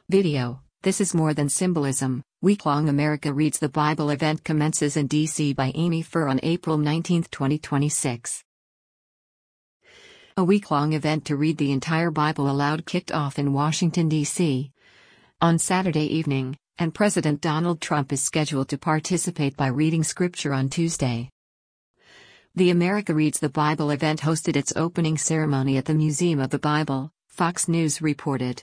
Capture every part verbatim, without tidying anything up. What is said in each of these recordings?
Video: This is more than symbolism. Week-long America Reads the Bible event commences in D C by Amy Furr on April nineteenth, twenty twenty-six. A week-long event to read the entire Bible aloud kicked off in Washington, D C on Saturday evening, and President Donald Trump is scheduled to participate by reading scripture on Tuesday. The America Reads the Bible event hosted its opening ceremony at the Museum of the Bible, Fox News reported.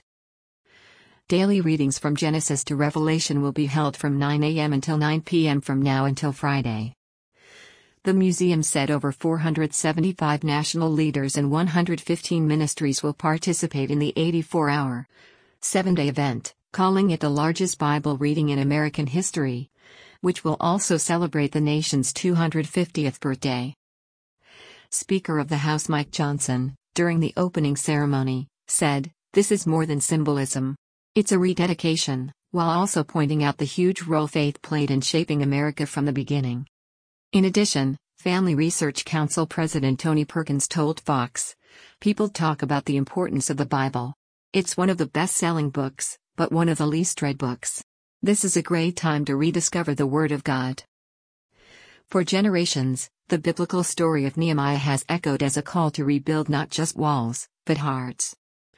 Daily readings from Genesis to Revelation will be held from nine a m until nine p m from now until Friday. The museum said over four hundred seventy-five national leaders and one hundred fifteen ministries will participate in the eighty-four hour, seven-day event, calling it the largest Bible reading in American history, which will also celebrate the nation's two hundred fiftieth birthday. Speaker of the House Mike Johnson, during the opening ceremony, said, "This is more than symbolism. It's a rededication," while also pointing out the huge role faith played in shaping America from the beginning. In addition, Family Research Council President Tony Perkins told Fox, "People talk about the importance of the Bible. It's one of the best-selling books, but one of the least read books. This is a great time to rediscover the Word of God." For generations, the biblical story of Nehemiah has echoed as a call to rebuild not just walls, but hearts.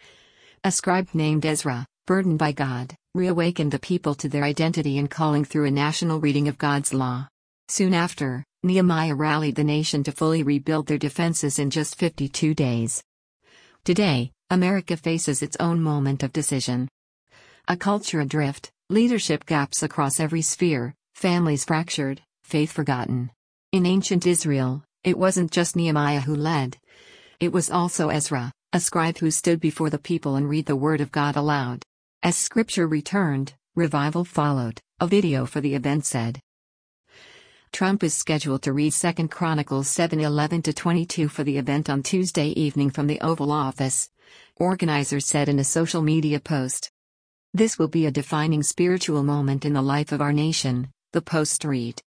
A scribe named Ezra, burdened by God, reawakened the people to their identity and calling through a national reading of God's law. Soon after, Nehemiah rallied the nation to fully rebuild their defenses in just fifty-two days. Today, America faces its own moment of decision. A culture adrift, leadership gaps across every sphere, families fractured, faith forgotten. In ancient Israel, it wasn't just Nehemiah who led. It was also Ezra, a scribe who stood before the people and read the Word of God aloud. As scripture returned, revival followed, a video for the event said. Trump is scheduled to read Second Chronicles seven eleven to twenty-two for the event on Tuesday evening from the Oval Office, organizers said in a social media post. "This will be a defining spiritual moment in the life of our nation," the post read.